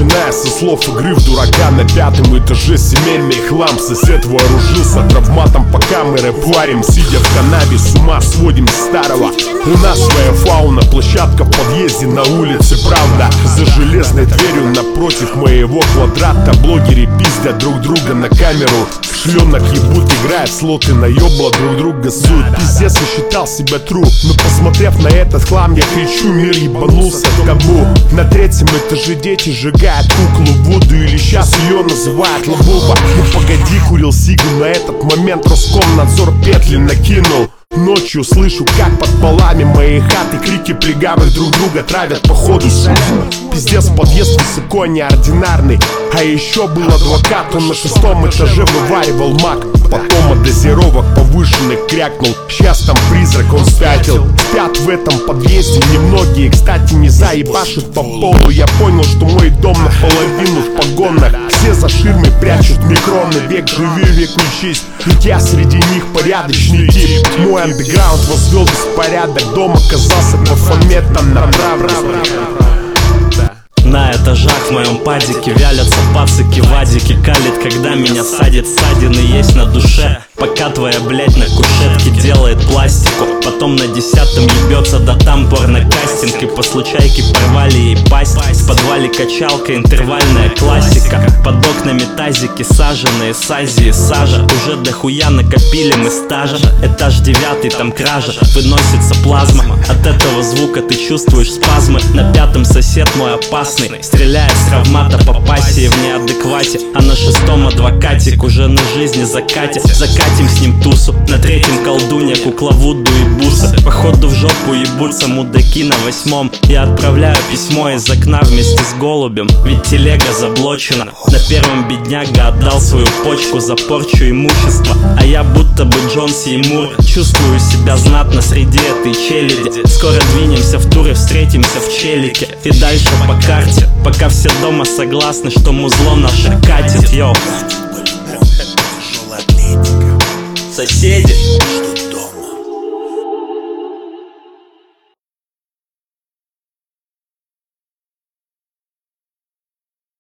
начиная со слов игры в дурака. На 5-м этаже семейный хлам. Сосед вооружился травматом, пока мы рэп варим. Сидя в канаве, с ума сводим старого. У нас своя фауна, площадка в подъезде на улице, правда. За железной дверью напротив моего квадрата блогеры пиздят друг друга на камеру. Шленок ебут, играют слоты, наебла друг друга суют. Пиздец, я считал себя тру, но посмотрев на этот хлам, я кричу: мир ебанулся в табу. На 3-м этаже дети сжигают куклу в воду, или сейчас ее называют лабуба. Ну погоди, курил сигу, на этот момент Роскомнадзор петли накинул. Ночью слышу, как под полами моей хаты крики плегавых друг друга травят по ходу. Пиздец, подъезд высоко неординарный. А еще был адвокат, он на 6-м этаже вываривал мак. Потом от дозировок повышенных крякнул. Сейчас там призрак, он спятил. Спят в этом подъезде немногие, кстати, не заебашут по полу. Я понял, что мой дом наполовину в погонах. Все за ширмой прячут микроны. Век живи, век учись, ведь я среди них порядочный тип. Мой андеграунд возвел беспорядок. Дом оказался Бафометом направо. На этажах в моем падике вялятся пацики, вадики. Калит, когда меня садит, ссадины есть на душе. Пока твоя блять на кушетке делает пластику. Потом на 10-м ебется, да там порнокастинг. И по случайке порвали ей пасть. В подвале качалка, интервальная классика. Под окнами тазики, саженые с Азии сажа. Уже дохуя накопили мы стажа. Этаж 9, там кража, выносится плазма. От этого звука ты чувствуешь спазмы. На 5-м сосед мой опасный, стреляет с травмата по пассии в неадеквате. А на 6-м адвокатик уже на жизни закате. Закатим с ним тусу. На 3-м колдунья, кукла Вуду и буса. Походу в жопу ебутся мудаки на 8-м. Я отправляю письмо из окна вместе с голубем, ведь телега заблочена. На 1-м бедняга отдал свою почку за порчу имущества. А я будто бы Джон Сеймур, чувствую себя знатно среди этой челяди. Скоро двинемся в тур и встретимся в челике. И дальше по карте, пока все дома согласны, что музло наше катит, йоу. Соседи.